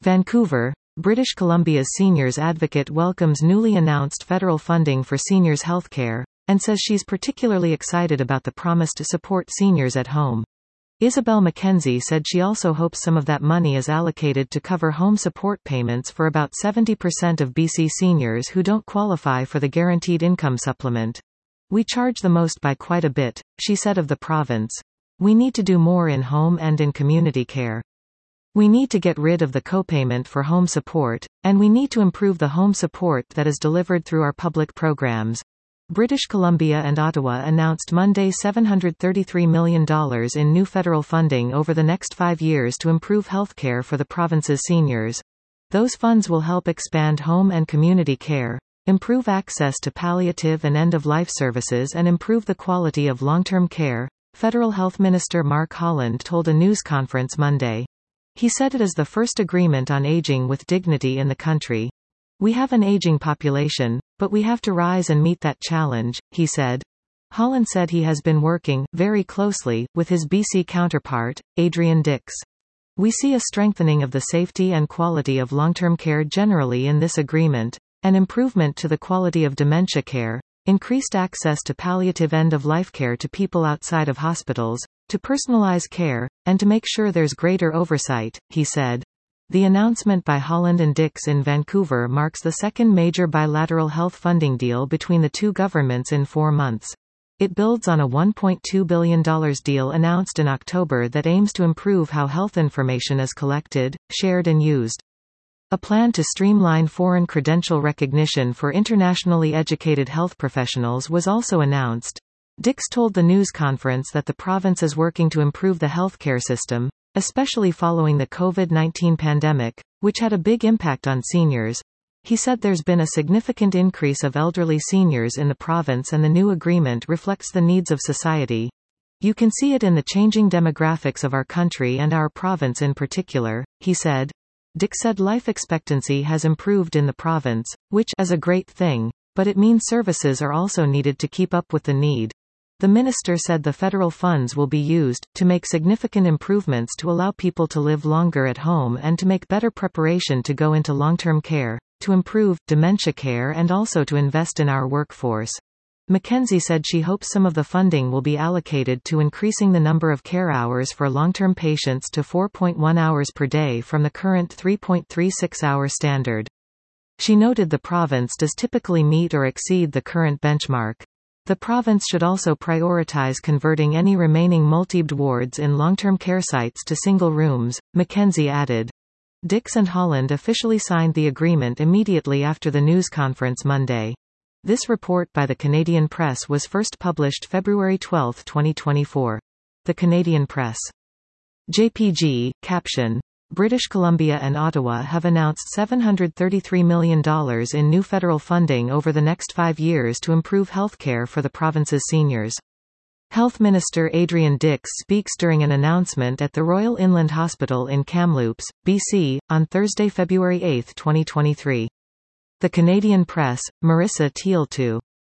Vancouver, British Columbia's seniors advocate welcomes newly announced federal funding for seniors' healthcare, and says she's particularly excited about the promise to support seniors at home. Isabel Mackenzie said she also hopes some of that money is allocated to cover home support payments for about 70% of BC seniors who don't qualify for the Guaranteed Income Supplement. "We charge the most by quite a bit," she said of the province. "We need to do more in home and in community care. We need to get rid of the copayment for home support, and we need to improve the home support that is delivered through our public programs." British Columbia and Ottawa announced Monday $733 million in new federal funding over the next 5 years to improve healthcare for the province's seniors. Those funds will help expand home and community care, improve access to palliative and end-of-life services, and improve the quality of long-term care, Federal Health Minister Mark Holland told a news conference Monday. He said it is the first agreement on aging with dignity in the country. "We have an aging population, but we have to rise and meet that challenge," he said. Holland said he has been working, very closely, with his BC counterpart, Adrian Dix. "We see a strengthening of the safety and quality of long-term care generally in this agreement, an improvement to the quality of dementia care, increased access to palliative end-of-life care to people outside of hospitals, to personalize care, and to make sure there's greater oversight," he said. The announcement by Holland and Dix in Vancouver marks the second major bilateral health funding deal between the two governments in 4 months. It builds on a $1.2 billion deal announced in October that aims to improve how health information is collected, shared and used. A plan to streamline foreign credential recognition for internationally educated health professionals was also announced. Dix told the news conference that the province is working to improve the healthcare system, especially following the COVID-19 pandemic, which had a big impact on seniors. He said there's been a significant increase of elderly seniors in the province and the new agreement reflects the needs of society. "You can see it in the changing demographics of our country and our province in particular," he said. Dix said life expectancy has improved in the province, which is a great thing, but it means services are also needed to keep up with the need. The minister said the federal funds will be used to make significant improvements to allow people to live longer at home and to make better preparation to go into long-term care, to improve dementia care and also to invest in our workforce. Mackenzie said she hopes some of the funding will be allocated to increasing the number of care hours for long-term patients to 4.1 hours per day from the current 3.36-hour standard. She noted the province does typically meet or exceed the current benchmark. The province should also prioritize converting any remaining multi-bed wards in long-term care sites to single rooms, Mackenzie added. Dix and Holland officially signed the agreement immediately after the news conference Monday. This report by the Canadian Press was first published February 12, 2024. The Canadian Press. JPG, caption. British Columbia and Ottawa have announced $733 million in new federal funding over the next 5 years to improve healthcare for the province's seniors. Health Minister Adrian Dix speaks during an announcement at the Royal Inland Hospital in Kamloops, BC, on Thursday, February 8, 2023. The Canadian Press, Marissa Teal 2.